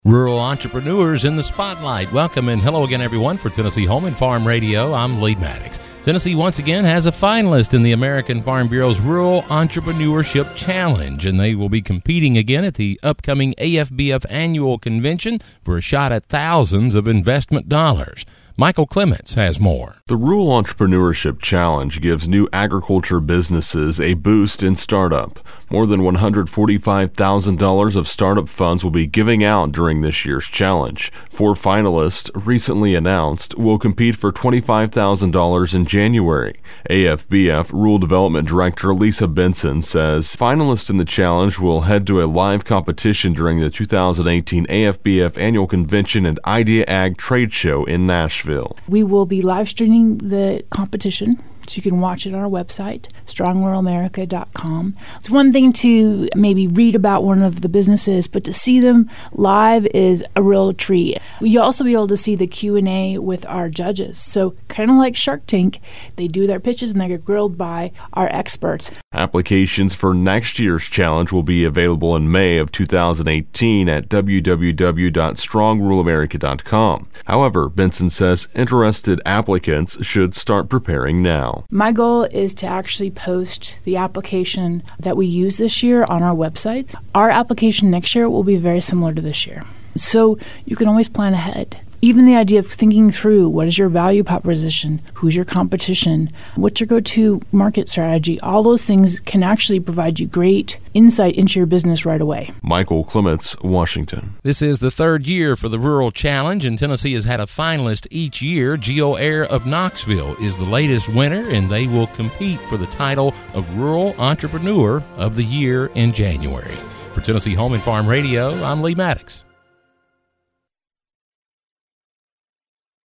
Rural entrepreneurs in the spotlight. Welcome and hello again, everyone, for Tennessee Home and Farm Radio. I'm Lee Maddox. Tennessee once again has a finalist in the American Farm Bureau's Rural Entrepreneurship Challenge, and they will be competing again at the upcoming AFBF Annual Convention for a shot at thousands of investment dollars. Michael Clements has more. The Rural Entrepreneurship Challenge gives new agriculture businesses a boost in startup. More than $145,000 of startup funds will be giving out during this year's challenge. 4 finalists, recently announced, will compete for $25,000 in January. AFBF Rural Development Director Lisa Benson says finalists in the challenge will head to a live competition during the 2018 AFBF Annual Convention and Idea Ag Trade Show in Nashville. We will be live streaming the competition, so you can watch it on our website, StrongRuralAmerica.com. It's one thing to maybe read about one of the businesses, but to see them live is a real treat. You'll also be able to see the Q&A with our judges. So kind of like Shark Tank, they do their pitches and they get grilled by our experts. Applications for next year's challenge will be available in May of 2018 at www.strongruralamerica.com. However, Benson says interested applicants should start preparing now. My goal is to actually post the application that we use this year on our website. Our application next year will be very similar to this year. So you can always plan ahead. Even the idea of thinking through what is your value proposition, who's your competition, what's your go-to market strategy, all those things can actually provide you great insight into your business right away. Michael Clements, Washington. This is the third year for the Rural Challenge, and Tennessee has had a finalist each year. GeoAir of Knoxville is the latest winner, and they will compete for the title of Rural Entrepreneur of the Year in January. For Tennessee Home and Farm Radio, I'm Lee Maddox.